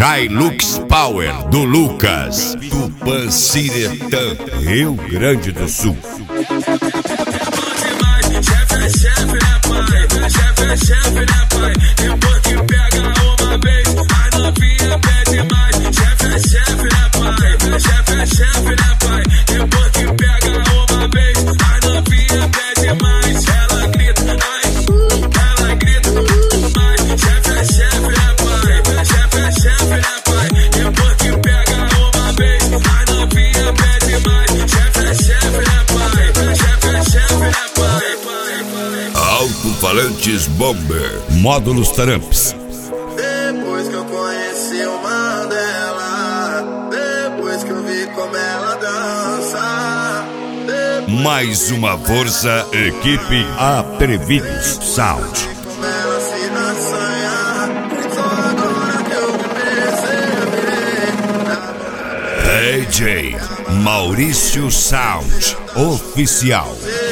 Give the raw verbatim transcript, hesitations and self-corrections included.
Hilux Power do Lucas, Tupanciretã, Rio Grande do Sul. Chefe é chefe, né, pai? Chefe é chefe, né, pai? Depois que pega uma vez, a novinha pede mais. Chefe é chefe, né, pai? Chefe é chefe, né, pai? Depois que pega uma vez, a novinha pede mais. Ela grita, ai, ela grita, mais. Chefe é chefe, né, pai? Chefe é chefe, né, pai? Depois que pega uma vez, a novinha pede mais. Chefe é chefe, né, pai? Chefe é chefe, né, pai? Alto-falantes Bomber, módulos Taramps. Depois que eu conheci o Mandela, depois que eu vi como ela dança, Mais uma força, equipe Atrevidos Sound. como ela se assanha, só agora que eu percebi. D J Maurício Sound Oficial.